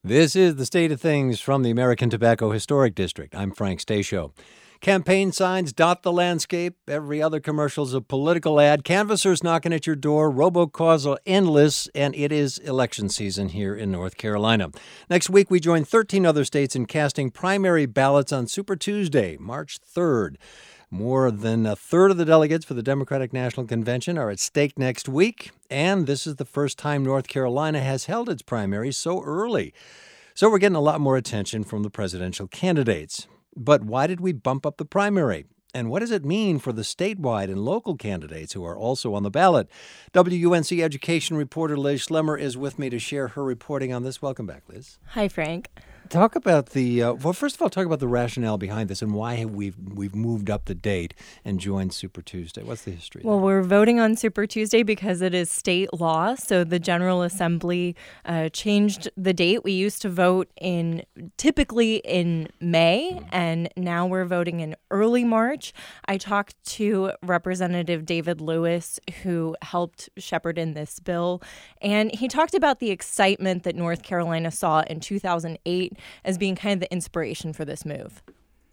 This is the State of Things from the American Tobacco Historic District. I'm Frank Stasio. Campaign signs dot the landscape. Every other commercial's a political ad. Canvassers knocking at your door. Robocalls are endless, and it is election season here in North Carolina. Next week, we join 13 other states in casting primary ballots on Super Tuesday, March 3rd. More than a third of the delegates for the Democratic National Convention are at stake next week, and this is the first time North Carolina has held its primaries so early. So we're getting a lot more attention from the presidential candidates. But why did we bump up the primary? And what does it mean for the statewide and local candidates who are also on the ballot? WUNC education reporter Liz Schlemmer is with me to share her reporting on this. Welcome back, Liz. Hi, Frank. Talk about first of all, talk about the rationale behind this and why we've moved up the date and joined Super Tuesday. What's the history? Well, we're voting on Super Tuesday because it is state law. So the General Assembly changed the date. We used to vote typically in May, and now we're voting in early March. I talked to Representative David Lewis, who helped shepherd in this bill, and he talked about the excitement that North Carolina saw in 2008 as being kind of the inspiration for this move.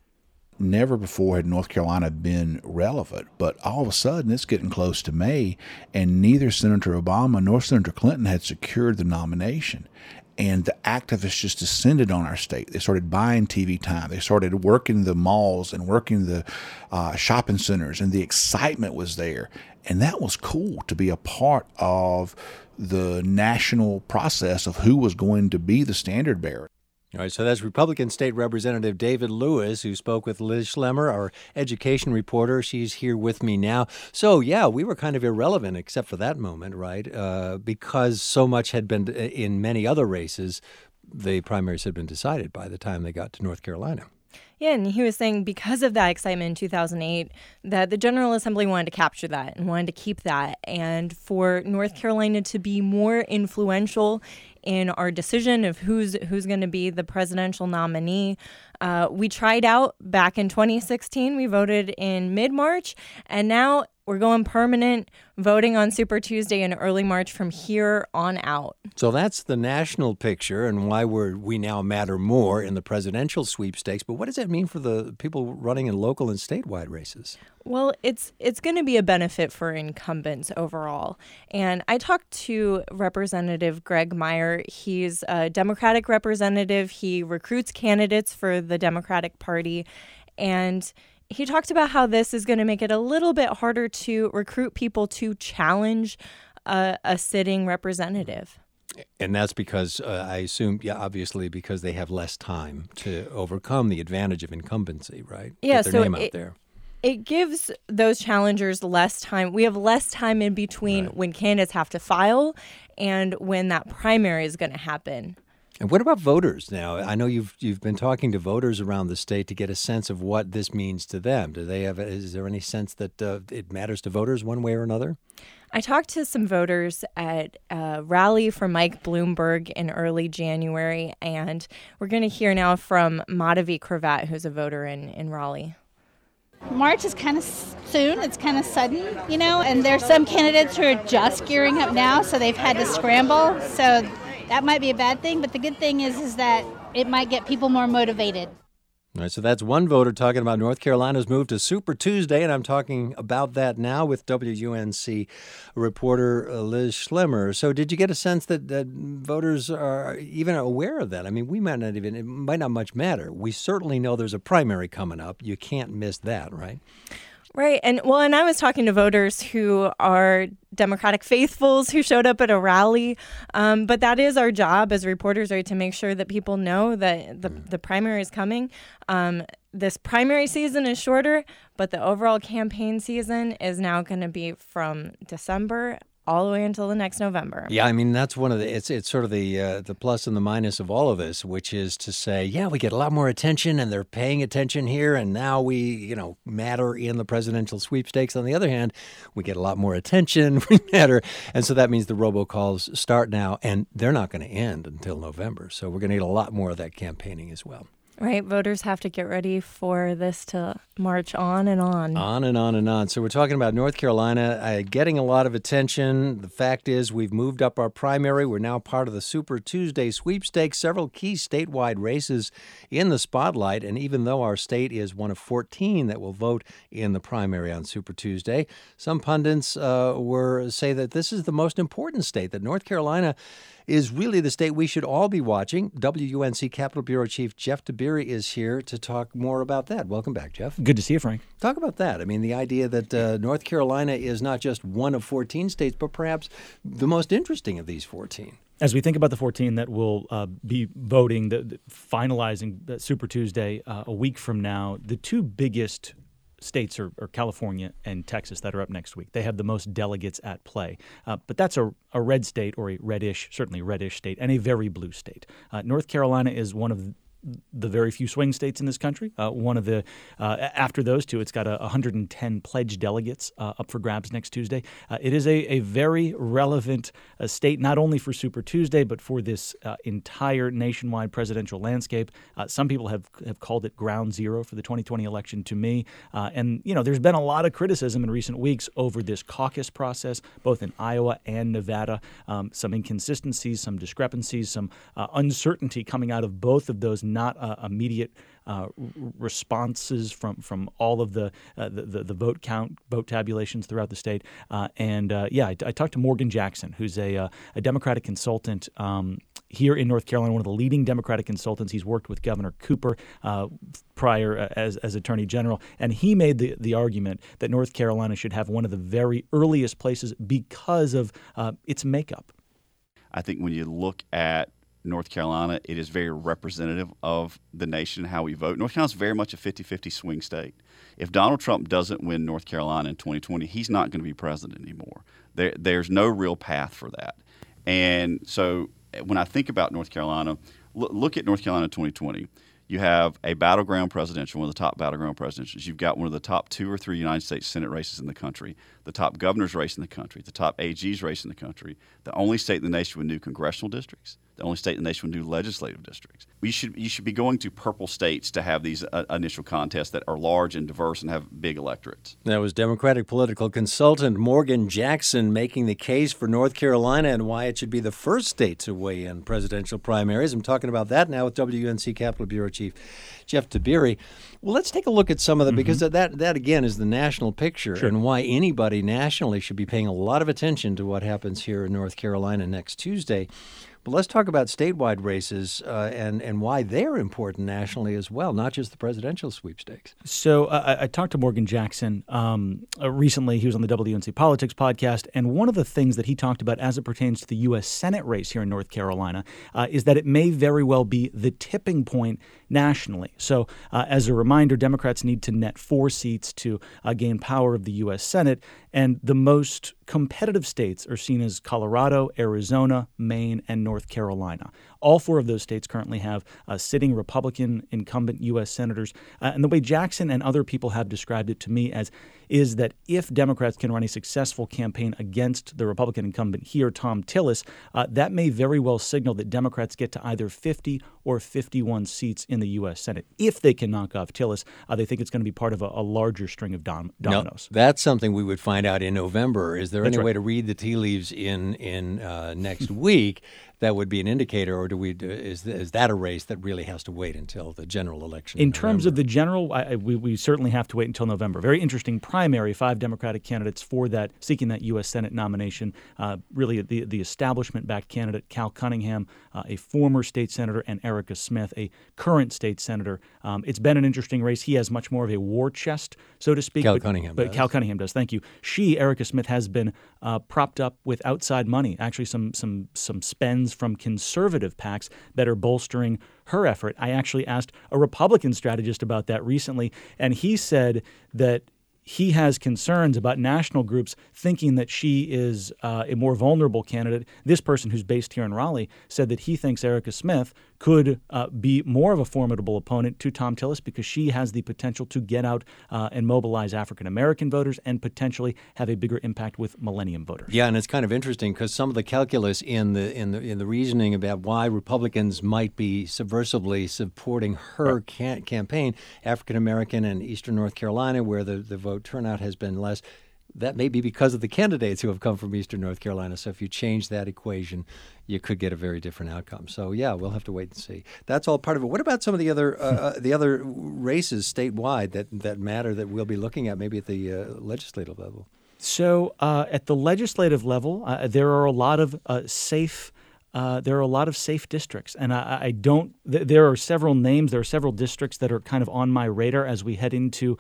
Never before had North Carolina been relevant, but all of a sudden it's getting close to May, and neither Senator Obama nor Senator Clinton had secured the nomination. And the activists just descended on our state. They started buying TV time. They started working the malls and working the shopping centers, and the excitement was there. And that was cool to be a part of the national process of who was going to be the standard bearer. All right, so that's Republican State Representative David Lewis, who spoke with Liz Schlemmer, our education reporter. She's here with me now. So, yeah, we were kind of irrelevant except for that moment, right? Because so much had been in many other races, the primaries had been decided by the time they got to North Carolina. Yeah, and he was saying because of that excitement in 2008 that the General Assembly wanted to capture that and wanted to keep that. And for North Carolina to be more influential in our decision of who's going to be the presidential nominee, we tried out back in 2016. We voted in mid-March, and now we're going permanent, voting on Super Tuesday in early March from here on out. So that's the national picture and why we now matter more in the presidential sweepstakes. But what does that mean for the people running in local and statewide races? Well, it's going to be a benefit for incumbents overall. And I talked to Representative Greg Meyer. He's a Democratic representative. He recruits candidates for the Democratic Party. And he talked about how this is going to make it a little bit harder to recruit people to challenge a sitting representative. And that's because, I assume, obviously because they have less time to overcome the advantage of incumbency, right? Yeah, Get their name out there. It gives those challengers less time. We have less time in between when candidates have to file and when that primary is going to happen. And what about voters now? I know you've been talking to voters around the state to get a sense of what this means to them. Is there any sense that it matters to voters one way or another? I talked to some voters at a rally for Mike Bloomberg in early January, and we're going to hear now from Madhavi Cravat, who's a voter in Raleigh. March is kind of soon. It's kind of sudden, and there's some candidates who are just gearing up now, so they've had to scramble. So that might be a bad thing, but the good thing is that it might get people more motivated. All right, so that's one voter talking about North Carolina's move to Super Tuesday, and I'm talking about that now with WUNC reporter Liz Schlemmer. So did you get a sense that voters are even aware of that? I mean, it might not much matter. We certainly know there's a primary coming up. You can't miss that, right? Right. And I was talking to voters who are Democratic faithfuls who showed up at a rally. But that is our job as reporters, right, to make sure that people know that the primary is coming. This primary season is shorter, but the overall campaign season is now going to be from December all the way until the next November. Yeah, I mean, that's one of the, it's sort of the plus and the minus of all of this, which is to say, yeah, we get a lot more attention and they're paying attention here. And now we, matter in the presidential sweepstakes. On the other hand, we get a lot more attention, we matter. And so that means the robocalls start now and they're not going to end until November. So we're going to get a lot more of that campaigning as well. Right, voters have to get ready for this to march on and on. On and on and on. So we're talking about North Carolina getting a lot of attention. The fact is we've moved up our primary. We're now part of the Super Tuesday sweepstakes, several key statewide races in the spotlight. And even though our state is one of 14 that will vote in the primary on Super Tuesday, some pundits say that this is the most important state, that North Carolina is really the state we should all be watching. WUNC Capitol Bureau Chief Jeff Tiberi is here to talk more about that. Welcome back, Jeff. Good to see you, Frank. Talk about that. I mean, the idea that North Carolina is not just one of 14 states, but perhaps the most interesting of these 14. As we think about the 14 that will be voting, finalizing Super Tuesday a week from now, the two biggest states are California and Texas that are up next week. They have the most delegates at play. But that's a red state, or a certainly reddish state, and a very blue state. North Carolina is one of the very few swing states in this country. After those two, it's got 110 pledged delegates up for grabs next Tuesday. It is a very relevant state, not only for Super Tuesday, but for this entire nationwide presidential landscape. Some people have called it ground zero for the 2020 election to me. And there's been a lot of criticism in recent weeks over this caucus process, both in Iowa and Nevada. Some inconsistencies, some discrepancies, some uncertainty coming out of both of those not immediate responses from all of the vote tabulations throughout the state. I talked to Morgan Jackson, who's a Democratic consultant here in North Carolina, one of the leading Democratic consultants. He's worked with Governor Cooper prior as Attorney General, and he made the argument that North Carolina should have one of the very earliest places because of its makeup. I think when you look at North Carolina, it is very representative of the nation, how we vote. North Carolina is very much a 50-50 swing state. If Donald Trump doesn't win North Carolina in 2020, he's not going to be president anymore. There's no real path for that. And so when I think about North Carolina, look at North Carolina 2020. You have a battleground presidential, one of the top battleground presidentials. You've got one of the top 2 or 3 United States Senate races in the country, the top governor's race in the country, the top AG's race in the country, the only state in the nation with new congressional districts, the only state in the nation with new legislative districts. You should be going to purple states to have these initial contests that are large and diverse and have big electorates. That was Democratic political consultant Morgan Jackson making the case for North Carolina and why it should be the first state to weigh in presidential primaries. I'm talking about that now with WUNC Capitol Bureau Chief Jeff Tiberi. Well, let's take a look at some of them because that again is the national picture and why anybody nationally should be paying a lot of attention to what happens here in North Carolina next Tuesday. But let's talk about statewide races and why they're important nationally as well, not just the presidential sweepstakes. So I talked to Morgan Jackson recently. He was on the WUNC Politics podcast, and one of the things that he talked about as it pertains to the U.S. Senate race here in North Carolina is that it may very well be the tipping point nationally. So as a reminder, Democrats need to net 4 seats to gain power of the U.S. Senate, and the most competitive states are seen as Colorado, Arizona, Maine, and North Carolina. All 4 of those states currently have sitting Republican incumbent U.S. senators. And the way Jackson and other people have described it to me is that if Democrats can run a successful campaign against the Republican incumbent here, Thom Tillis, that may very well signal that Democrats get to either 50 or 51 seats in the U.S. Senate. If they can knock off Tillis, they think it's going to be part of a larger string of dominoes. No, that's something we would find out in November. Is there any way to read the tea leaves in next week that would be an indicator, or is that a race that really has to wait until the general election? In terms of the general, we certainly have to wait until November. Very interesting primary, 5 Democratic candidates for that, seeking that U.S. Senate nomination. Really, the establishment-backed candidate, Cal Cunningham, a former state senator, and Erica Smith, a current state senator. It's been an interesting race. He has much more of a war chest, so to speak. Cal Cunningham does. Thank you. Erica Smith, has been propped up with outside money, actually some spends from conservative PACs that are bolstering her effort. I actually asked a Republican strategist about that recently, and he said that he has concerns about national groups thinking that she is a more vulnerable candidate. This person, who's based here in Raleigh, said that he thinks Erica Smith could be more of a formidable opponent to Thom Tillis because she has the potential to get out and mobilize African-American voters and potentially have a bigger impact with millennium voters. Yeah, and it's kind of interesting because some of the calculus in the reasoning about why Republicans might be subversively supporting her campaign, African-American and Eastern North Carolina, where the vote turnout has been less, that may be because of the candidates who have come from Eastern North Carolina. So if you change that equation, you could get a very different outcome. So yeah, we'll have to wait and see. That's all part of it. What about some of the other races statewide that matter that we'll be looking at, maybe at the legislative level? So at the legislative level, there are a lot of safe. There are a lot of safe districts, and I don't. There are several names. There are several districts that are kind of on my radar as we head into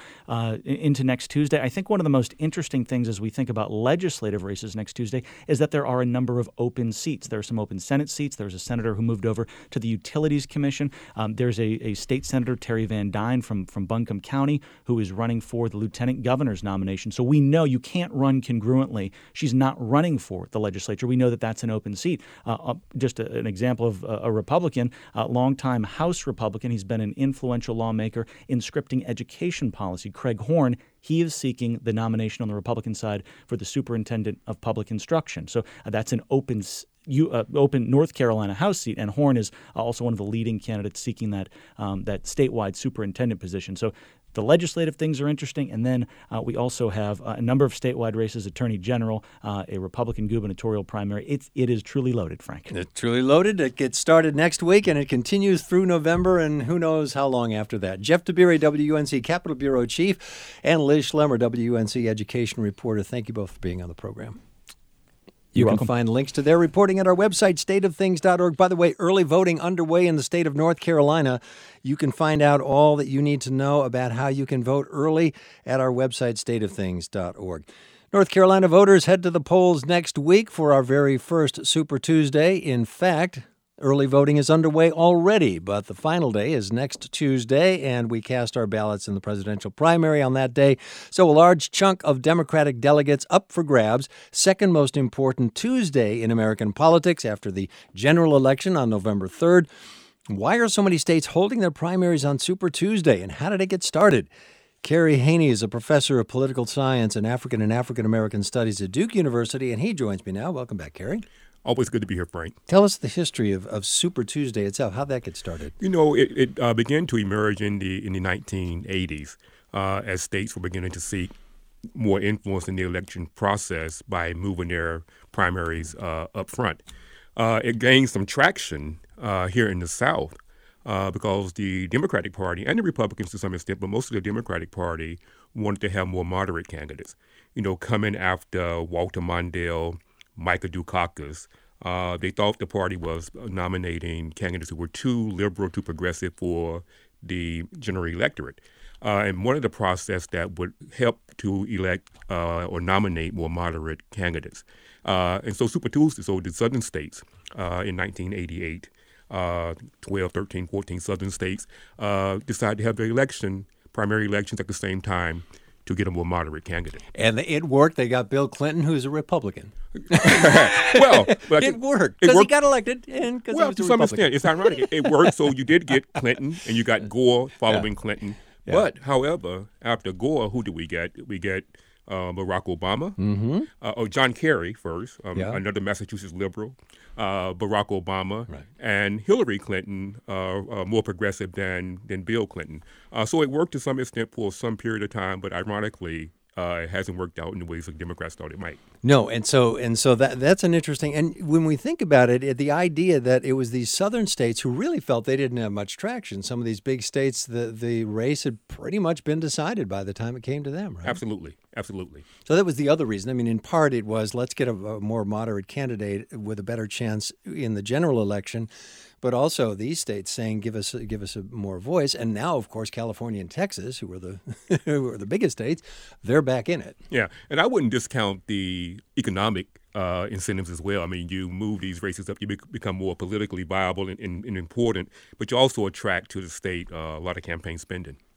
next Tuesday. I think one of the most interesting things as we think about legislative races next Tuesday is that there are a number of open seats. There are some open Senate seats. There's a senator who moved over to the Utilities Commission. There's a state senator, Terry Van Dyne from Buncombe County, who is running for the lieutenant governor's nomination. So we know you can't run congruently. She's not running for the legislature. We know that that's an open seat. Just an example of a Republican, longtime House Republican. He's been an influential lawmaker in scripting education policy. Craig Horn, he is seeking the nomination on the Republican side for the superintendent of public instruction. So that's an open North Carolina House seat, and Horn is also one of the leading candidates seeking that statewide superintendent position. So the legislative things are interesting, and then we also have a number of statewide races, Attorney General, a Republican gubernatorial primary. It is truly loaded, Frank. It's truly loaded. It gets started next week, and it continues through November, and who knows how long after that. Jeff Dabiri, WUNC Capitol Bureau Chief, and Liz Schlemmer, WUNC Education Reporter. Thank you both for being on the program. You can find links to their reporting at our website, stateofthings.org. By the way, early voting underway in the state of North Carolina. You can find out all that you need to know about how you can vote early at our website, stateofthings.org. North Carolina voters head to the polls next week for our very first Super Tuesday. In fact, early voting is underway already, but the final day is next Tuesday, and we cast our ballots in the presidential primary on that day. So a large chunk of Democratic delegates up for grabs, second most important Tuesday in American politics after the general election on November 3rd. Why are so many states holding their primaries on Super Tuesday, and how did it get started? Kerry Haney is a professor of political science and African American studies at Duke University, and he joins me now. Welcome back, Kerry. Always good to be here, Frank. Tell us the history of Super Tuesday itself. How'd that get started? You know, it began to emerge in the 1980s as states were beginning to seek more influence in the election process by moving their primaries up front. It gained some traction here in the South because the Democratic Party and the Republicans to some extent, but most of the Democratic Party wanted to have more moderate candidates. You know, coming after Walter Mondale, Micah Dukakis, they thought the party was nominating candidates who were too liberal, too progressive for the general electorate. And one of the process that would help to elect or nominate more moderate candidates. And so Super Tuesday, so the southern states in 1988, 12, 13, 14 southern states decided to have their primary elections at the same time to get a more moderate candidate. And it worked. They got Bill Clinton, who's a Republican. Well, it worked because he got elected. And well, to some extent, it's ironic. It worked, so you did get Clinton, and you got Gore following Clinton. Yeah. But, however, after Gore, who do we get? We get Barack Obama, John Kerry first, another Massachusetts liberal, Barack Obama, and Hillary Clinton, more progressive than Bill Clinton. So it worked to some extent for some period of time, but ironically, it hasn't worked out in the ways the Democrats thought it might. No, and so that's an interesting. And when we think about it, the idea that it was these southern states who really felt they didn't have much traction. Some of these big states, the race had pretty much been decided by the time it came to them, right? Absolutely. So that was the other reason. I mean, in part, it was let's get a more moderate candidate with a better chance in the general election. But also these states saying, give us a more voice. And now, of course, California and Texas, who are the biggest states, they're back in it. Yeah, and I wouldn't discount the economic incentives as well. I mean, you move these races up, you become more politically viable and important, but you also attract to the state a lot of campaign spending.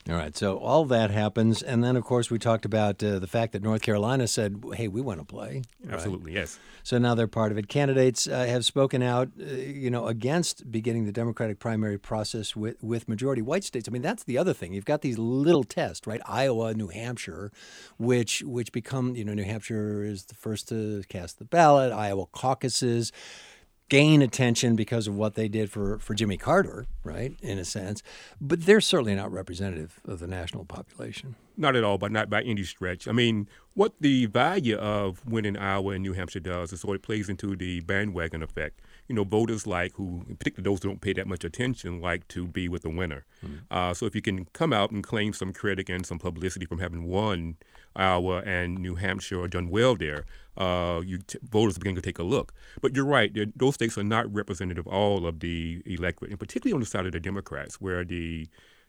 All right, so all that happens, and then, of course, we talked about the fact that North Carolina said, hey, we want to play. Right? Absolutely, yes. So now they're part of it. Candidates have spoken out, against beginning the Democratic primary process with majority white states. I mean, that's the other thing. You've got these little tests, right? Iowa, New Hampshire, which become, New Hampshire is the first to cast the ballot. Iowa caucuses gain attention because of what they did for Jimmy Carter, right, in a sense. But they're certainly not representative of the national population. Not at all, but not by any stretch. I mean, what the value of winning Iowa and New Hampshire does is sort of plays into the bandwagon effect. Voters who, in particular those who don't pay that much attention, like to be with the winner. So if you can come out and claim some credit and some publicity from having won Iowa and New Hampshire or done well there, voters begin to take a look. But you're right, those states are not representative of all of the electorate, and particularly on the side of the Democrats, where the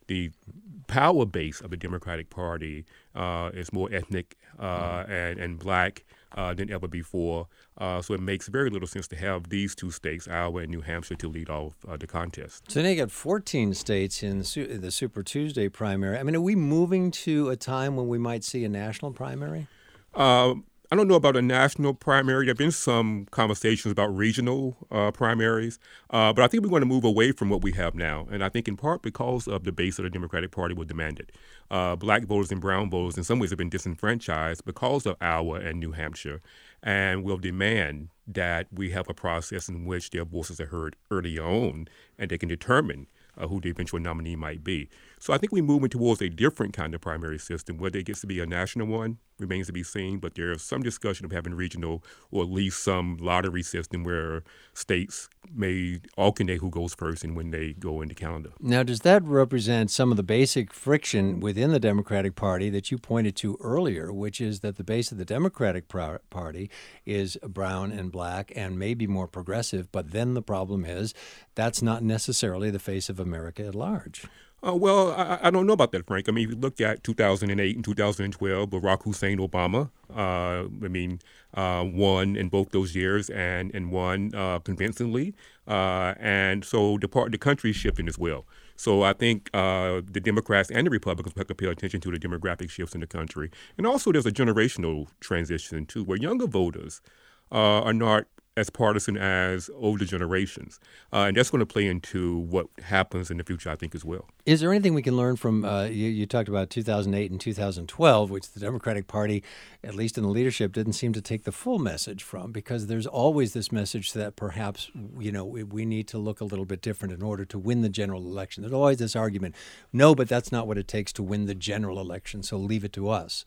power base of the Democratic Party is more ethnic and black than ever before. So it makes very little sense to have these two states, Iowa and New Hampshire, to lead off the contest. So now you got 14 states in the Super Tuesday primary. I mean, are we moving to a time when we might see a national primary? I don't know about a national primary. There have been some conversations about regional primaries, but I think we want to move away from what we have now, and I think in part because of the base of the Democratic Party will demand it. Black voters and brown voters in some ways have been disenfranchised because of Iowa and New Hampshire, and will demand that we have a process in which their voices are heard early on, and they can determine who the eventual nominee might be. So I think we're moving towards a different kind of primary system. Whether it gets to be a national one remains to be seen, but there's some discussion of having regional or at least some lottery system where states may alternate who goes first and when they go into calendar. Now, does that represent some of the basic friction within the Democratic Party that you pointed to earlier, which is that the base of the Democratic Party is brown and black and maybe more progressive, but then the problem is that's not necessarily the face of America at large? Well, I don't know about that, Frank. I mean, if you look at 2008 and 2012, Barack Hussein Obama, won in both those years and won convincingly. And so the country is shifting as well. So I think the Democrats and the Republicans have to pay attention to the demographic shifts in the country. And also there's a generational transition, too, where younger voters are not as partisan as older generations. And that's going to play into what happens in the future, I think, as well. Is there anything we can learn from, you talked about 2008 and 2012, which the Democratic Party, at least in the leadership, didn't seem to take the full message from, because there's always this message that perhaps, we need to look a little bit different in order to win the general election. There's always this argument, no, but that's not what it takes to win the general election, so leave it to us.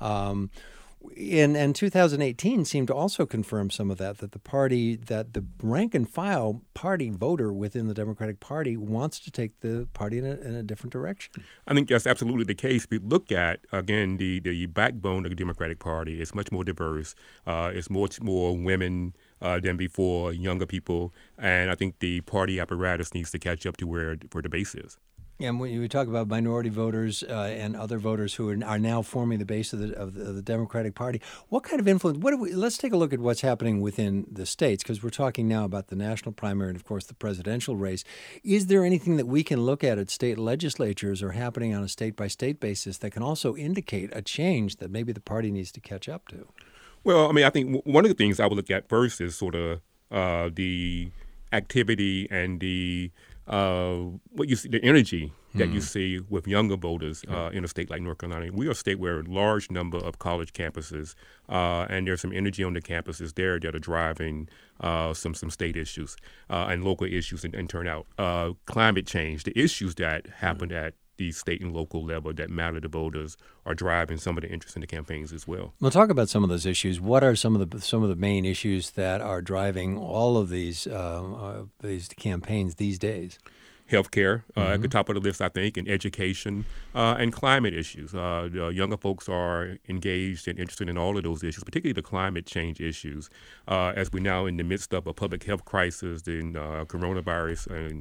And 2018 seemed to also confirm some of that the rank and file party voter within the Democratic Party wants to take the party in a different direction. I think that's absolutely the case. If we look at, again, the backbone of the Democratic Party, it's much more diverse. It's much more women than before, younger people. And I think the party apparatus needs to catch up to where the base is. And when you talk about minority voters and other voters who are now forming the base of the Democratic Party, what kind of influence? Let's take a look at what's happening within the states, because we're talking now about the national primary and, of course, the presidential race. Is there anything that we can look at state legislatures or happening on a state-by-state basis that can also indicate a change that maybe the party needs to catch up to? Well, I mean, I think one of the things I would look at first is sort of the activity and the what you see, the energy that you see with younger voters in a state like North Carolina. We are a state where a large number of college campuses, and there's some energy on the campuses there that are driving some state issues and local issues and turnout. Climate change, the issues that happened at the state and local level that matter to voters are driving some of the interest in the campaigns as well. We'll talk about some of those issues. What are some of the main issues that are driving all of these campaigns these days? Healthcare at the top of the list, I think, and education and climate issues. The younger folks are engaged and interested in all of those issues, particularly the climate change issues, as we're now in the midst of a public health crisis, the coronavirus and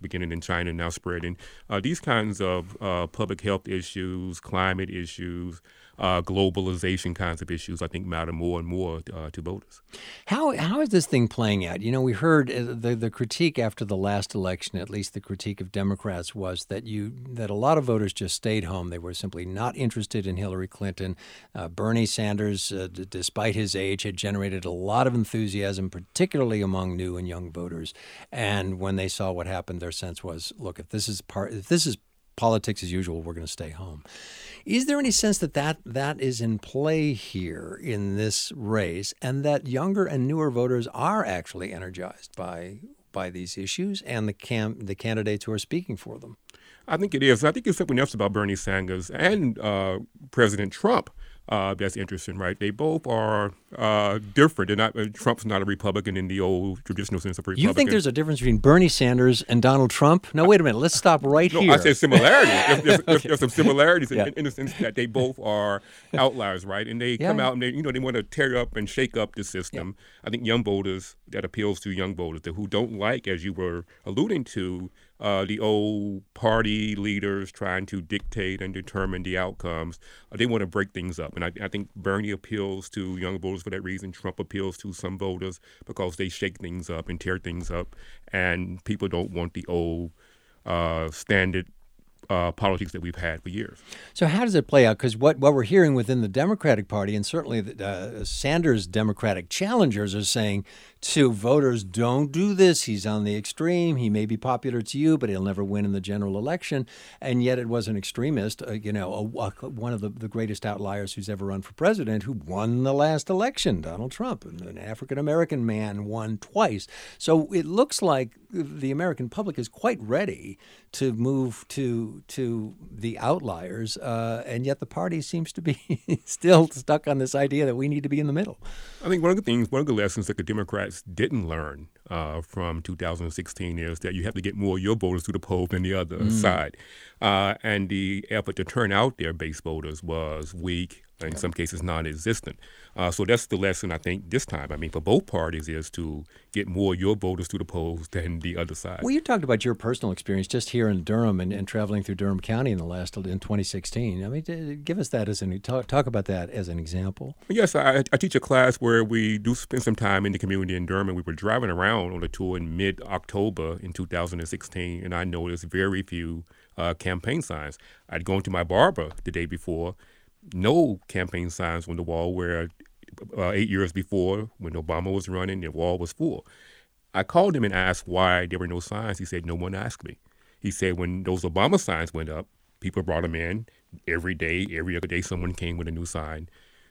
beginning in China and now spreading. These kinds of public health issues, climate issues, globalization kinds of issues, I think matter more and more to voters. How is this thing playing out? You know, we heard the critique after the last election, at least the critique of Democrats, was that a lot of voters just stayed home. They were simply not interested in Hillary Clinton. Bernie Sanders, despite his age, had generated a lot of enthusiasm, particularly among new and young voters. And when they saw what happened, their sense was, look, if this is politics as usual, we're going to stay home. Is there any sense that is in play here in this race, and that younger and newer voters are actually energized by these issues and the candidates who are speaking for them? I think it is. I think it's something else about Bernie Sanders and President Trump that's interesting, right? They both are different. Trump's not a Republican in the old traditional sense of Republican. You think there's a difference between Bernie Sanders and Donald Trump? No, wait a minute. Let's stop here. I said similarities. There's some similarities in the sense that they both are outliers, right? And they come out and they want to tear up and shake up the system. I think young voters, that appeals to young voters who don't like, as you were alluding to, the old party leaders trying to dictate and determine the outcomes. They want to break things up. And I think Bernie appeals to young voters for that reason. Trump appeals to some voters because they shake things up and tear things up. And people don't want the old standard politics that we've had for years. So how does it play out? Because what we're hearing within the Democratic Party, and certainly Sanders' Democratic challengers are saying to voters, don't do this. He's on the extreme. He may be popular to you, but he'll never win in the general election. And yet it was an extremist, one of the greatest outliers who's ever run for president, who won the last election, Donald Trump, an African-American man, won twice. So it looks like the American public is quite ready to move to the outliers, and yet the party seems to be still stuck on this idea that we need to be in the middle. I think one of the lessons that the Democrats didn't learn from 2016 is that you have to get more of your voters to the polls than the other side. And the effort to turn out their base voters was weak, in some cases non-existent. So that's the lesson, I think, this time. I mean, for both parties is to get more of your voters to the polls than the other side. Well, you talked about your personal experience just here in Durham and traveling through Durham County in 2016. I mean, give us that talk about that as an example. Yes, I teach a class where we do spend some time in the community in Durham, and we were driving around on a tour in mid-October in 2016, and I noticed very few campaign signs. I'd gone to my barber the day before, no campaign signs on the wall, where 8 years before, when Obama was running, the wall was full. I called him and asked why there were no signs. He said, no one asked me. He said when those Obama signs went up, people brought them in every day. Every other day someone came with a new sign.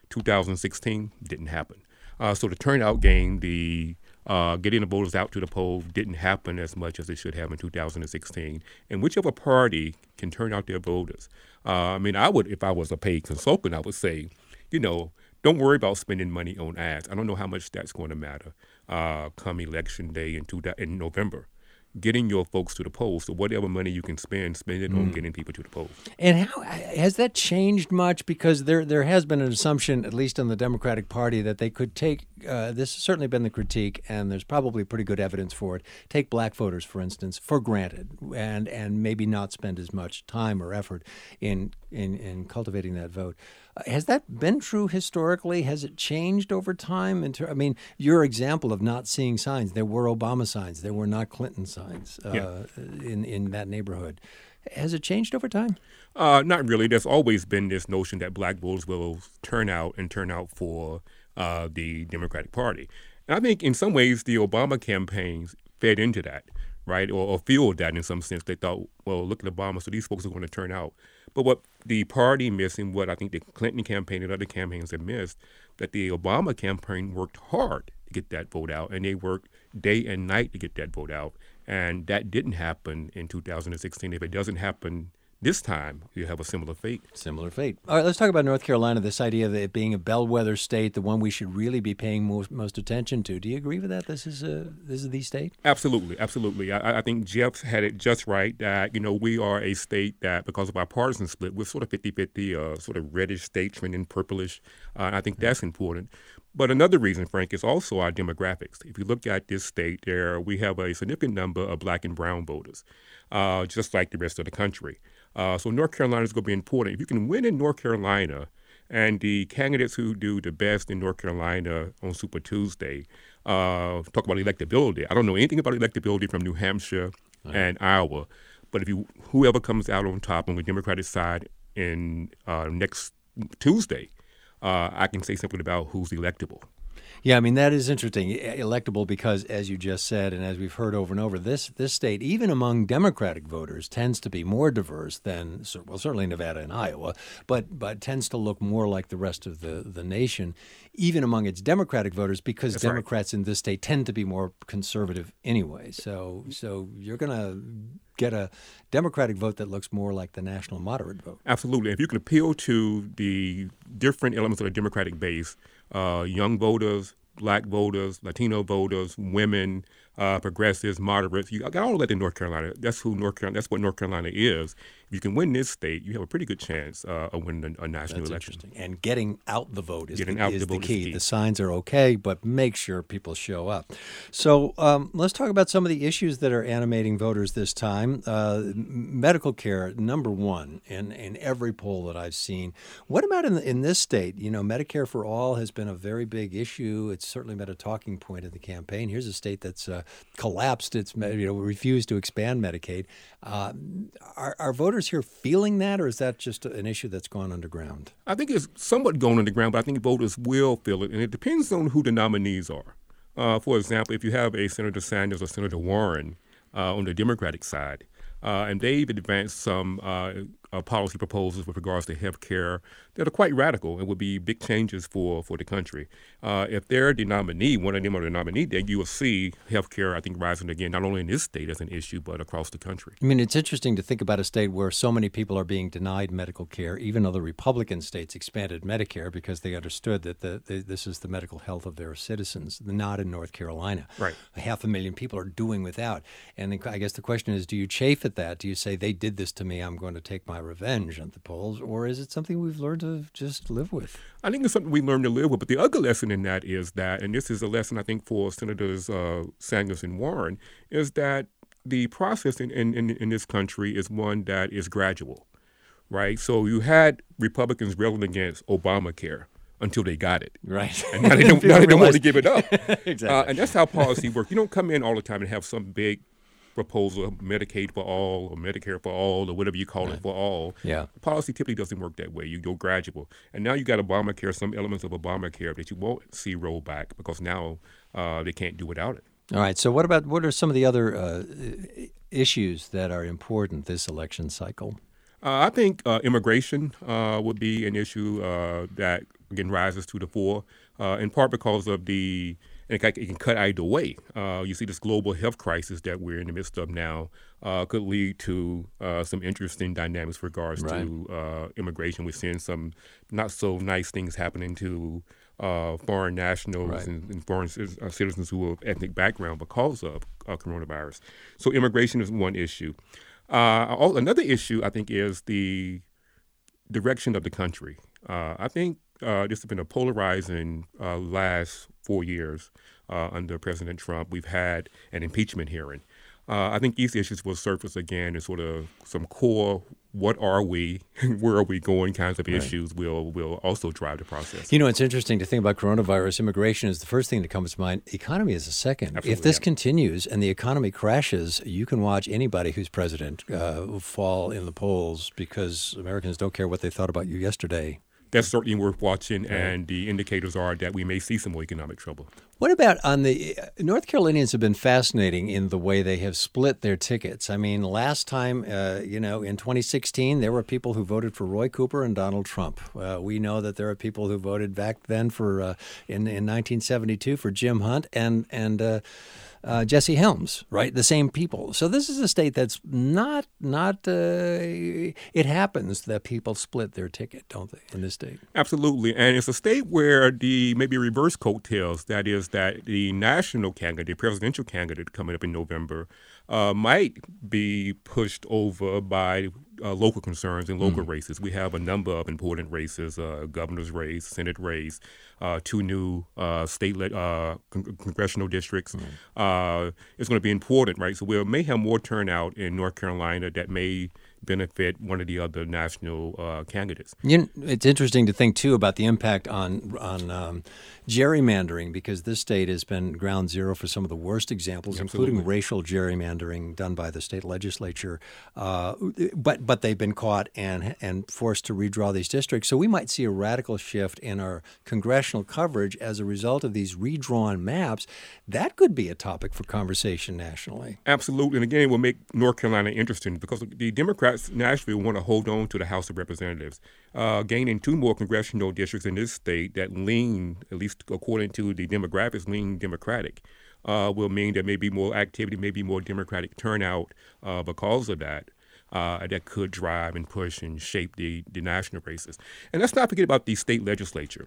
2016 didn't happen. So the turnout gain, the getting the voters out to the poll didn't happen as much as it should have in 2016. And whichever party can turn out their voters. I mean, I would, if I was a paid consultant, I would say, don't worry about spending money on ads. I don't know how much that's going to matter come election day in November. Getting your folks to the polls. So whatever money you can spend it on getting people to the polls. And how has that changed much? Because there has been an assumption, at least in the Democratic Party, that they could take, this has certainly been the critique, and there's probably pretty good evidence for it, take black voters, for instance, for granted, and maybe not spend as much time or effort in cultivating that vote. Has that been true historically? Has it changed over time? I mean, your example of not seeing signs, there were Obama signs, there were not Clinton signs in that neighborhood. Has it changed over time? Not really. There's always been this notion that black voters will turn out for the Democratic Party. And I think in some ways the Obama campaigns fed into that, right, or fueled that in some sense. They thought, well, look at Obama, so these folks are going to turn out. But what the party missed, and what I think the Clinton campaign and other campaigns have missed, that the Obama campaign worked hard to get that vote out, and they worked day and night to get that vote out. And that didn't happen in 2016. If it doesn't happen this time, you have a similar fate. Similar fate. All right, let's talk about North Carolina, this idea of it being a bellwether state, the one we should really be paying most attention to. Do you agree with that? This is the state? Absolutely, absolutely. I think Jeff had it just right that, we are a state that, because of our partisan split, we're sort of 50-50, sort of reddish state trending purplish. And I think that's important. But another reason, Frank, is also our demographics. If you look at this state, we have a significant number of black and brown voters, just like the rest of the country. So North Carolina is going to be important. If you can win in North Carolina, and the candidates who do the best in North Carolina on Super Tuesday talk about electability. I don't know anything about electability from New Hampshire and Iowa, but whoever comes out on top on the Democratic side in next Tuesday, I can say something about who's electable. Yeah, I mean, that is interesting. Electable because, as you just said, and as we've heard over and over, this state, even among Democratic voters, tends to be more diverse than, well, certainly Nevada and Iowa, but tends to look more like the rest of the nation, even among its Democratic voters, because That's Democrats in this state tend to be more conservative anyway. So you're going to get a Democratic vote that looks more like the national moderate vote. Absolutely. If you can appeal to the different elements of the Democratic base, young voters, black voters, Latino voters, women, progressives, moderates. You got all of that in North Carolina. That's what North Carolina is. If you can win this state, you have a pretty good chance of winning a national election. Interesting. And getting out the vote is the vote key. is key. The signs are okay, but make sure people show up. So let's talk about some of the issues that are animating voters this time. Medical care, number one in every poll that I've seen. What about in this state? You know, Medicare for all has been a very big issue. It's certainly been a talking point in the campaign. Here's a state that's collapsed. It's refused to expand Medicaid. Are voters here feeling that, or is that just an issue that's gone underground? I think it's somewhat going underground, but I think voters will feel it, and it depends on who the nominees are. For example, if you have a Senator Sanders or Senator Warren on the Democratic side, and they've advanced some policy proposals with regards to health care that are quite radical and would be big changes for the country. If they're the nominee, one of them are the nominee, then you will see health care, I think, rising again, not only in this state as an issue, but across the country. I mean, it's interesting to think about a state where so many people are being denied medical care, even though the Republican states expanded Medicare because they understood that this is the medical health of their citizens, not in North Carolina. Right. 500,000 people are doing without. And I guess the question is, do you chafe at that? Do you say, they did this to me, I'm going to take my revenge at the polls? Or is it something we've learned to just live with? I think it's something we learn to live with. But the other lesson in that is that, and this is a lesson I think for Senators Sanders and Warren, is that the process in this country is one that is gradual, right? So you had Republicans railing against Obamacare until they got it. Right. And now they don't want to give it up. Exactly. And that's how policy works. You don't come in all the time and have some big proposal of Medicaid for all or Medicare for all or whatever you call it for all. Yeah. Policy typically doesn't work that way. You go gradual. And now you got Obamacare, some elements of Obamacare that you won't see roll back because now they can't do without it. All right. So what are some of the other issues that are important this election cycle? I think immigration would be an issue that, again, rises to the fore, in part because of it can cut either way. You see this global health crisis that we're in the midst of now could lead to some interesting dynamics with regards to immigration. We're seeing some not so nice things happening to foreign nationals and foreign citizens who have ethnic background because of coronavirus. So immigration is one issue. Another issue, I think, is the direction of the country. I think this has been a polarizing last 4 years under President Trump. We've had an impeachment hearing. I think these issues will surface again and sort of some core, what are we, where are we going kinds of issues will also drive the process. You know, it's interesting to think about coronavirus. Immigration is the first thing that comes to mind. Economy is the second. Absolutely, if this continues and the economy crashes, you can watch anybody who's president fall in the polls because Americans don't care what they thought about you yesterday. That's certainly worth watching, and the indicators are that we may see some more economic trouble. What about on the North Carolinians have been fascinating in the way they have split their tickets. I mean, last time, in 2016, there were people who voted for Roy Cooper and Donald Trump. We know that there are people who voted back then for in 1972 for Jim Hunt and Jesse Helms, right? The same people. So this is a state that's not. It happens that people split their ticket, don't they, in this state? Absolutely, and it's a state where the maybe reverse coattails, that is, that the national candidate, the presidential candidate coming up in November, might be pushed over by local concerns and local races. We have a number of important races: governor's race, Senate race, 2 new state congressional districts. It's going to be important, right? So we may have more turnout in North Carolina that may benefit one of the other national candidates. It's interesting to think, too, about the impact on gerrymandering, because this state has been ground zero for some of the worst examples, including racial gerrymandering done by the state legislature. But they've been caught and forced to redraw these districts. So we might see a radical shift in our congressional coverage as a result of these redrawn maps. That could be a topic for conversation nationally. Absolutely. And again, it will make North Carolina interesting because the Democrats nationally want to hold on to the House of Representatives. Gaining 2 more congressional districts in this state that lean, at least according to the demographics, lean Democratic, will mean there may be more activity, maybe more Democratic turnout because of that. That could drive and push and shape the national races. And let's not forget about the state legislature.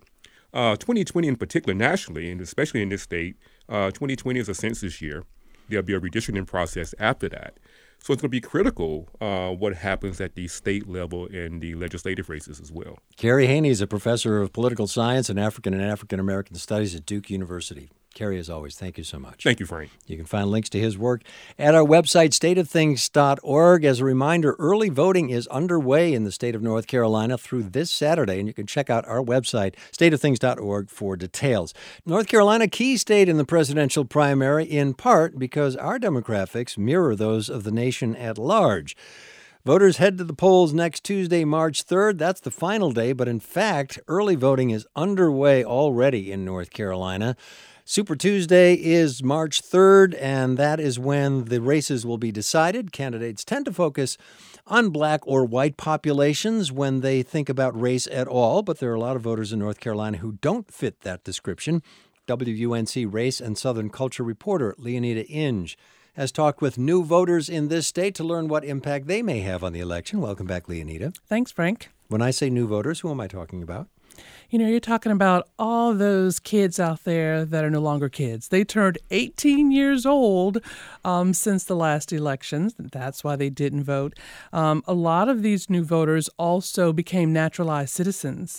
2020 in particular, nationally, and especially in this state, 2020 is a census year. There'll be a redistricting process after that. So it's going to be critical what happens at the state level in the legislative races as well. Kerry Haney is a professor of political science and African American studies at Duke University. Kerry, as always, thank you so much. Thank you, Frank. You can find links to his work at our website, stateofthings.org. As a reminder, early voting is underway in the state of North Carolina through this Saturday, and you can check out our website, stateofthings.org, for details. North Carolina, key state in the presidential primary, in part because our demographics mirror those of the nation at large. Voters head to the polls next Tuesday, March 3rd. That's the final day, but in fact, early voting is underway already in North Carolina. Super Tuesday is March 3rd, and that is when the races will be decided. Candidates tend to focus on black or white populations when they think about race at all, but there are a lot of voters in North Carolina who don't fit that description. WUNC race and Southern culture reporter Leonida Inge has talked with new voters in this state to learn what impact they may have on the election. Welcome back, Leonida. Thanks, Frank. When I say new voters, who am I talking about? You know, you're talking about all those kids out there that are no longer kids. They turned 18 years old since the last elections. That's why they didn't vote. A lot of these new voters also became naturalized citizens.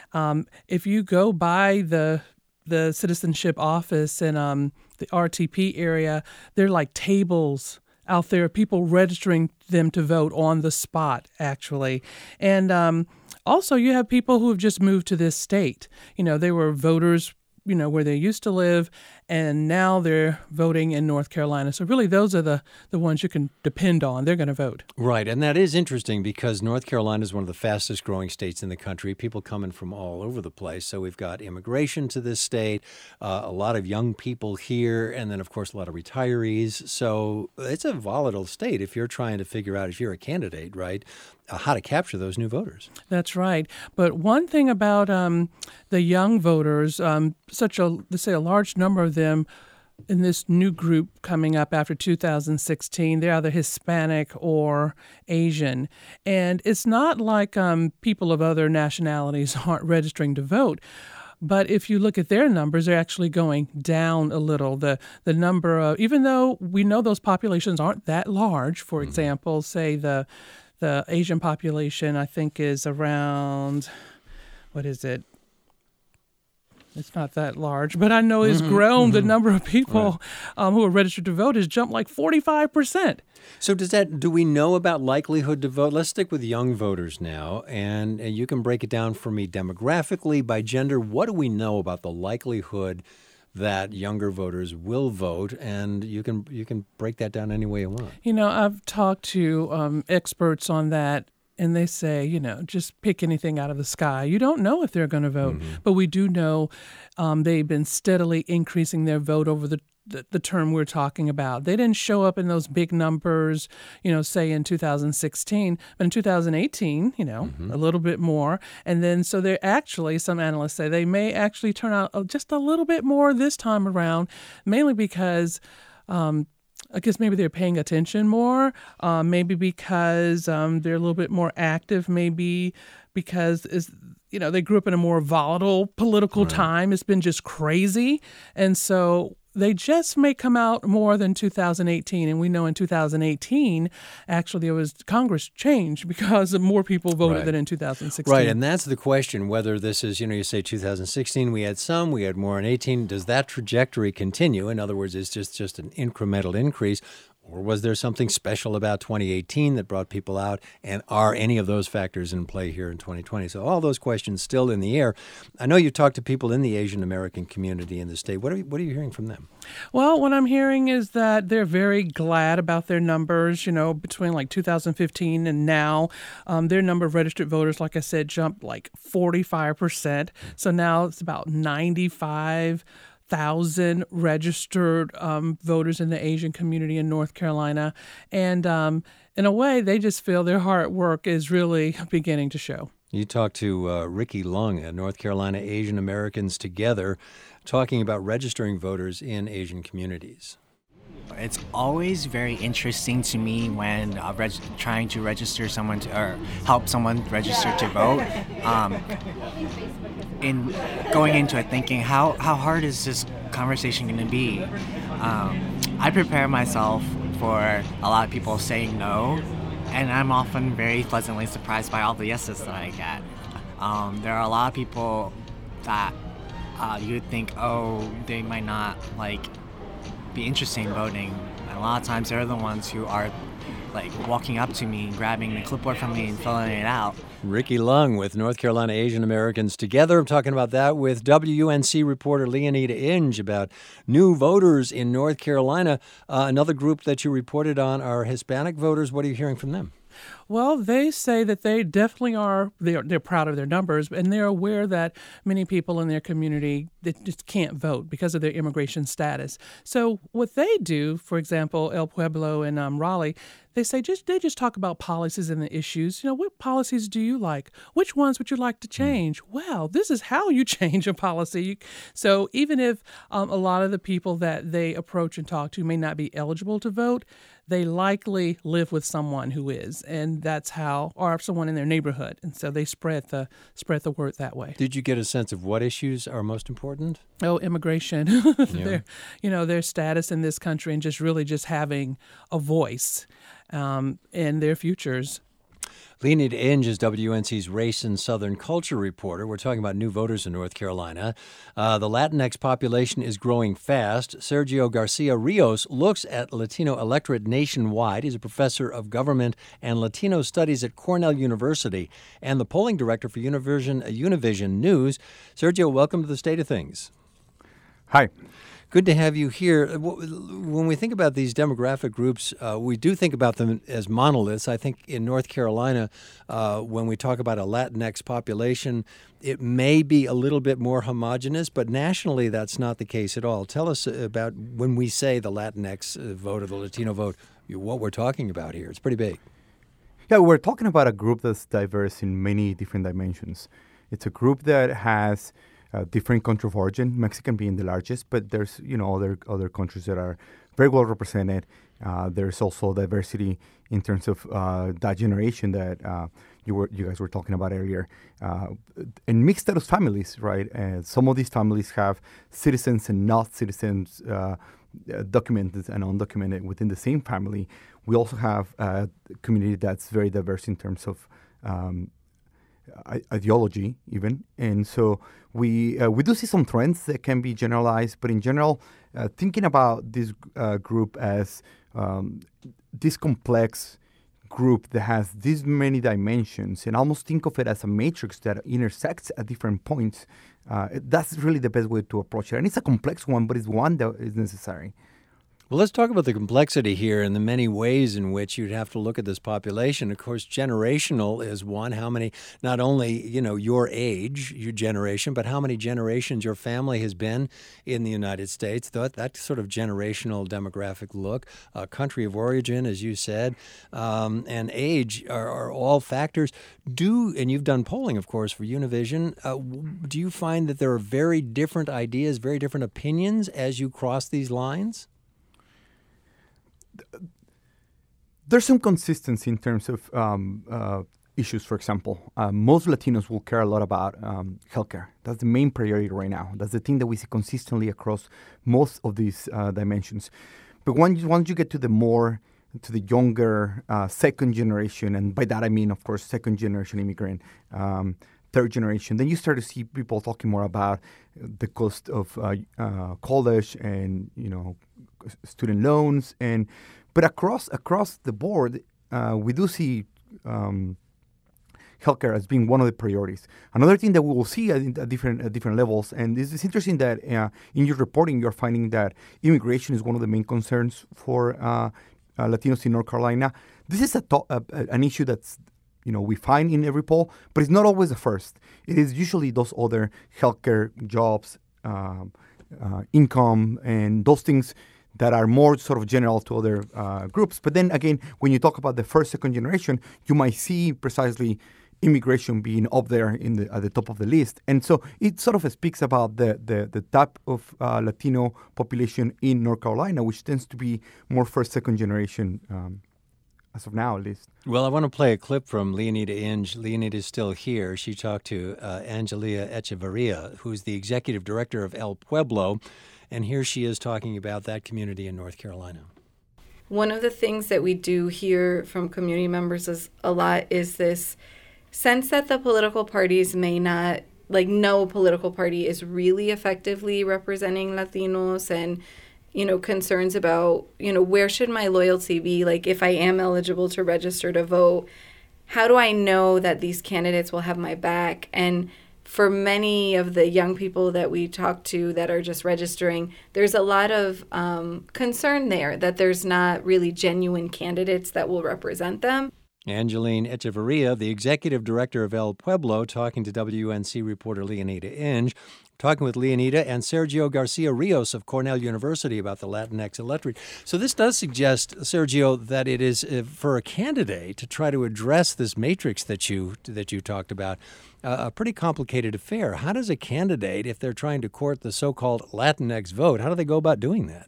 If you go by the citizenship office in the RTP area, there are like tables out there, people registering them to vote on the spot, actually. And also, you have people who have just moved to this state. You know, they were voters, you know, where they used to live, and now they're voting in North Carolina. So really, those are the ones you can depend on. They're going to vote. Right, and that is interesting because North Carolina is one of the fastest growing states in the country. People coming from all over the place. So we've got immigration to this state, a lot of young people here, and then, of course, a lot of retirees. So it's a volatile state if you're trying to figure out, if you're a candidate, right, how to capture those new voters. That's right. But one thing about the young voters, let's say a large number of them in this new group coming up after 2016, they're either Hispanic or Asian. And it's not like people of other nationalities aren't registering to vote. But if you look at their numbers, they're actually going down a little. The number of, even though we know those populations aren't that large, for example, say the Asian population, I think, is around, what is it? It's not that large, but I know it's grown. The number of people who are registered to vote has jumped like 45%. So do we know about likelihood to vote? Let's stick with young voters now, and you can break it down for me demographically, by gender. What do we know about the likelihood that younger voters will vote? And you can break that down any way you want. You know, I've talked to experts on that, and they say, you know, just pick anything out of the sky. You don't know if they're going to vote, but we do know they've been steadily increasing their vote over the term we're talking about. They didn't show up in those big numbers, you know, say in 2016, but in 2018, you know, a little bit more. And then so they're actually, some analysts say they may actually turn out just a little bit more this time around, mainly because I guess maybe they're paying attention more, maybe because they're a little bit more active, maybe because they grew up in a more volatile political time. It's been just crazy. And so they just may come out more than 2018. And we know in 2018, actually, there was Congress changed because more people voted than in 2016. Right, and that's the question, whether this is, you say 2016, we had some, we had more in 18. Does that trajectory continue? In other words, it's just an incremental increase. Or was there something special about 2018 that brought people out? And are any of those factors in play here in 2020? So all those questions still in the air. I know you talked to people in the Asian American community in the state. What are you hearing from them? Well, what I'm hearing is that they're very glad about their numbers, between like 2015 and now. Their number of registered voters, like I said, jumped like 45%. So now it's about 95,000 registered voters in the Asian community in North Carolina. And in a way, they just feel their hard work is really beginning to show. You talked to Ricky Lung at North Carolina Asian Americans Together, talking about registering voters in Asian communities. It's always very interesting to me when trying to register someone or help someone register to vote. In going into it thinking, how hard is this conversation going to be? I prepare myself for a lot of people saying no, and I'm often very pleasantly surprised by all the yeses that I get. There are a lot of people that you would think, they might not be interested in voting. And a lot of times they're the ones who are walking up to me, grabbing the clipboard from me and filling it out. Ricky Lung with North Carolina Asian Americans Together. I'm talking about that with WUNC reporter Leonida Inge about new voters in North Carolina. Another group that you reported on are Hispanic voters. What are you hearing from them? Well, they say that they definitely are. They're proud of their numbers, and they're aware that many people in their community that just can't vote because of their immigration status. So what they do, for example, El Pueblo and Raleigh, they say they just talk about policies and the issues. What policies do you like? Which ones would you like to change? Well, this is how you change a policy. So even if a lot of the people that they approach and talk to may not be eligible to vote, they likely live with someone who is, and that's how, or someone in their neighborhood, and so they spread the word that way. Did you get a sense of what issues are most important? Oh, immigration, their status in this country, and just having a voice in their futures. Leonida Inge is WNC's race and Southern culture reporter. We're talking about new voters in North Carolina. The Latinx population is growing fast. Sergio Garcia Rios looks at Latino electorate nationwide. He's a professor of government and Latino studies at Cornell University and the polling director for Univision News. Sergio, welcome to the State of Things. Hi. Good to have you here. When we think about these demographic groups, we do think about them as monoliths. I think in North Carolina, when we talk about a Latinx population, it may be a little bit more homogenous, but nationally that's not the case at all. Tell us about when we say the Latinx vote or the Latino vote, what we're talking about here. It's pretty big. Yeah, we're talking about a group that's diverse in many different dimensions. It's a group that has different country of origin, Mexican being the largest, but there's other countries that are very well represented. There's also diversity in terms of that generation that you guys were talking about earlier, and mixed status families, right? Some of these families have citizens and not citizens, documented and undocumented within the same family. We also have a community that's very diverse in terms of ideology even, and so we do see some trends that can be generalized, but in general, thinking about this group as this complex group that has this many dimensions, and almost think of it as a matrix that intersects at different points, that's really the best way to approach it. And it's a complex one, but it's one that is necessary. Well, let's talk about the complexity here and the many ways in which you'd have to look at this population. Of course, generational is one. How many, not only, your age, your generation, but how many generations your family has been in the United States. That sort of generational demographic look. Country of origin, as you said, and age are all factors. And you've done polling, of course, for Univision. Do you find that there are very different ideas, very different opinions as you cross these lines? There's some consistency in terms of issues, for example. Most Latinos will care a lot about healthcare. That's the main priority right now. That's the thing that we see consistently across most of these dimensions. But once you get to the younger second generation, and by that I mean, of course, second generation immigrant, third generation, then you start to see people talking more about the cost of college and student loans, but across the board, we do see healthcare as being one of the priorities. Another thing that we will see at different levels, and it's interesting that in your reporting you're finding that immigration is one of the main concerns for Latinos in North Carolina. This is an issue that's we find in every poll, but it's not always the first. It is usually those other healthcare jobs, income, and those things that are more sort of general to other groups. But then again, when you talk about the first, second generation, you might see precisely immigration being up there at the top of the list. And so it sort of speaks about the type of Latino population in North Carolina, which tends to be more first, second generation as of now, at least. Well, I want to play a clip from Leonida Inge. Leonida is still here. She talked to Angelia Echevarria, who's the executive director of El Pueblo, and here she is talking about that community in North Carolina. One of the things that we do hear from community members a lot is this sense that the political parties may not, no political party is really effectively representing Latinos, and concerns about, where should my loyalty be? If I am eligible to register to vote, how do I know that these candidates will have my back? And for many of the young people that we talk to that are just registering, there's a lot of concern there that there's not really genuine candidates that will represent them. Angeline Echevarria, the executive director of El Pueblo, talking to WNC reporter Leonida Inge, talking with Leonida and Sergio Garcia Rios of Cornell University about the Latinx electorate. So this does suggest, Sergio, that it is for a candidate to try to address this matrix that you talked about, a pretty complicated affair. How does a candidate, if they're trying to court the so-called Latinx vote, how do they go about doing that?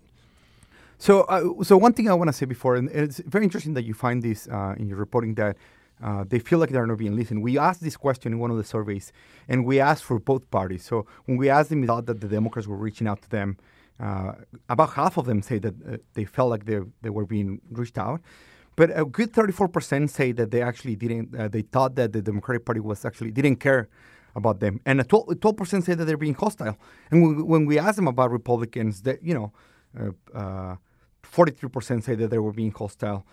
So one thing I want to say before, and it's very interesting that you find this in your reporting, that they feel like they're not being listened. We asked this question in one of the surveys, and we asked for both parties. So when we asked them, we thought that the Democrats were reaching out to them. About half of them say that they felt like they were being reached out. But a good 34% say that they actually didn't, they thought that the Democratic Party didn't care about them. And 12% say that they're being hostile. And when we asked them about Republicans, that 43% say that they were being hostile,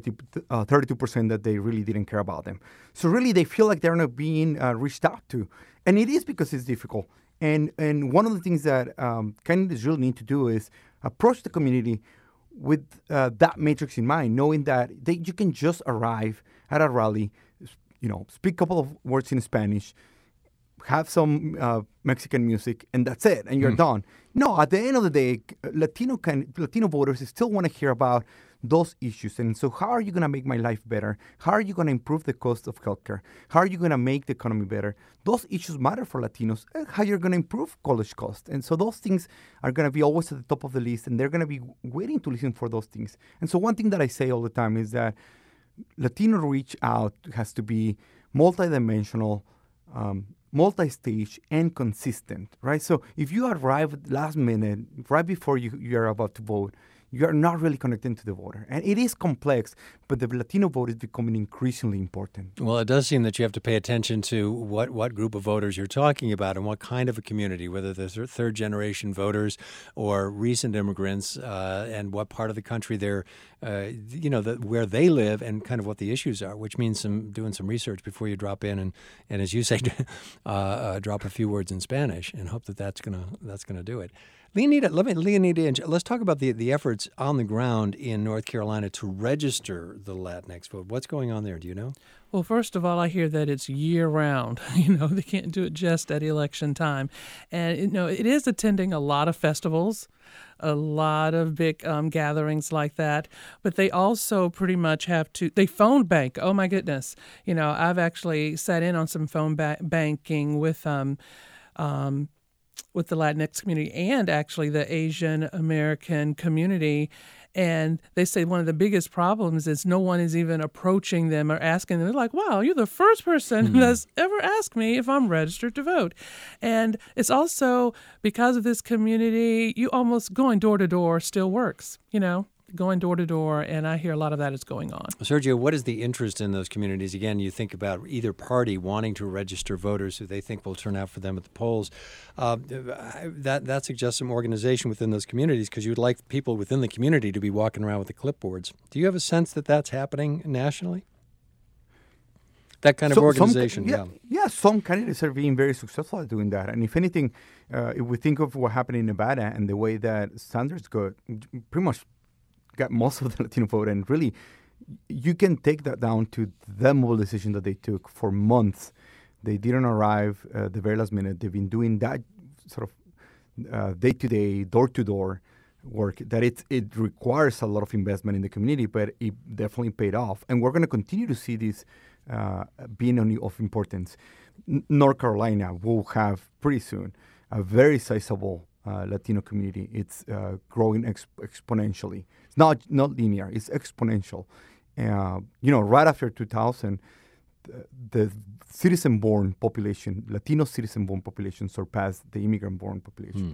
32% that they really didn't care about them. So really, they feel like they're not being reached out to. And it is because it's difficult. And one of the things that candidates really need to do is approach the community with that matrix in mind, knowing that you can just arrive at a rally, speak a couple of words in Spanish, have some Mexican music, and that's it, and you're done. No, at the end of the day, Latino voters still want to hear about those issues. And so how are you going to make my life better? How are you going to improve the cost of healthcare? How are you going to make the economy better? Those issues matter for Latinos. How you're going to improve college costs. And so those things are going to be always at the top of the list, and they're going to be waiting to listen for those things. And so one thing that I say all the time is that Latino reach out has to be multidimensional, multi-stage, and consistent, right? So if you arrive last minute, right before you're about to vote, you're not really connecting to the voter. And it is complex, but the Latino vote is becoming increasingly important. Well, it does seem that you have to pay attention to what group of voters you're talking about and what kind of a community, whether they're third-generation voters or recent immigrants, and what part of the country they're, where they live and kind of what the issues are, which means doing some research before you drop in and as you say, drop a few words in Spanish and hope that's gonna do it. Leonida, let's talk about the efforts on the ground in North Carolina to register the Latinx vote. What's going on there? Do you know? Well, first of all, I hear that it's year-round. They can't do it just at election time. And, it is attending a lot of festivals, a lot of big gatherings like that. But they also pretty much they phone bank. Oh, my goodness. I've actually sat in on some phone banking with the Latinx community and actually the Asian American community. And they say one of the biggest problems is no one is even approaching them or asking them. They're like, wow, you're the first person that's ever asked me if I'm registered to vote. And it's also because of this community, you almost going door to door still works, going door to door, and I hear a lot of that is going on. Sergio, what is the interest in those communities? Again, you think about either party wanting to register voters who they think will turn out for them at the polls. That suggests some organization within those communities because you'd like people within the community to be walking around with the clipboards. Do you have a sense that that's happening nationally? That kind of organization, some candidates are being very successful at doing that. And if anything, if we think of what happened in Nevada and the way that Sanders got pretty much got most of the Latino vote, and really, you can take that down to the mobilization that they took for months. They didn't arrive the very last minute. They've been doing that sort of day-to-day, door-to-door work. That it requires a lot of investment in the community, but it definitely paid off. And we're going to continue to see this being of importance. North Carolina will have pretty soon a very sizable Latino community. It's growing exponentially. It's not linear. It's exponential. Right after 2000, the citizen-born population, Latino citizen-born population, surpassed the immigrant-born population,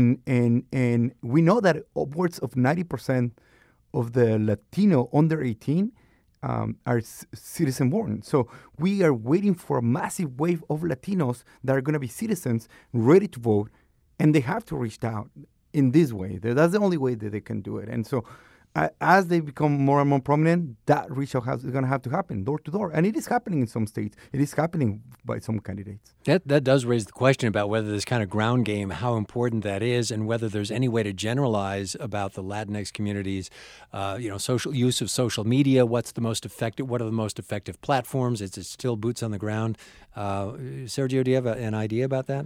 and we know that upwards of 90% of the Latino under 18 are citizen-born. So we are waiting for a massive wave of Latinos that are going to be citizens ready to vote. And they have to reach out in this way. That's the only way that they can do it. And so as they become more and more prominent, that reach out is going to have to happen door to door. And it is happening in some states. It is happening by some candidates. That does raise the question about whether this kind of ground game, how important that is, and whether there's any way to generalize about the Latinx communities, social use of social media. What's the most effective? What are the most effective platforms? Is it still boots on the ground? Sergio, do you have an idea about that?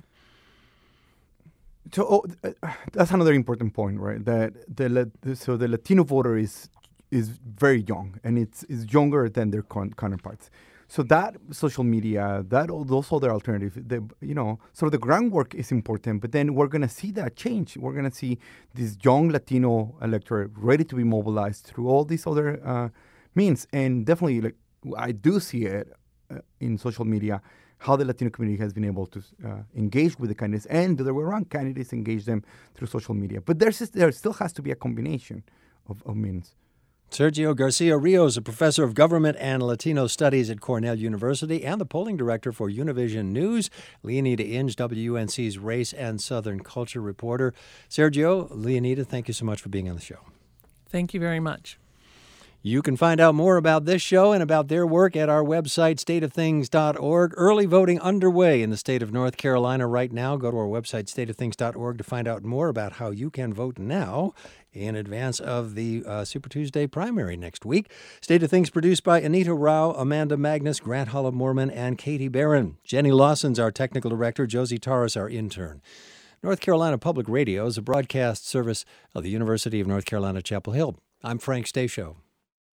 So that's another important point, right? That the Latino voter is very young, and it's younger than their counterparts. So that social media, those other alternatives, so the groundwork is important. But then we're going to see that change. We're going to see this young Latino electorate ready to be mobilized through all these other means, and definitely, I do see it in social media. How the Latino community has been able to engage with the candidates, and the other way around, candidates engage them through social media. But there still has to be a combination of means. Sergio Garcia Rios, a professor of government and Latino studies at Cornell University and the polling director for Univision News. Leonida Inge, WUNC's race and Southern culture reporter. Sergio, Leonida, thank you so much for being on the show. Thank you very much. You can find out more about this show and about their work at our website, stateofthings.org. Early voting underway in the state of North Carolina right now. Go to our website, stateofthings.org, to find out more about how you can vote now in advance of the Super Tuesday primary next week. State of Things produced by Anita Rao, Amanda Magnus, Grant Hollow-Mormon, and Katie Barron. Jenny Lawson's our technical director, Josie Torres our intern. North Carolina Public Radio is a broadcast service of the University of North Carolina, Chapel Hill. I'm Frank Stasio.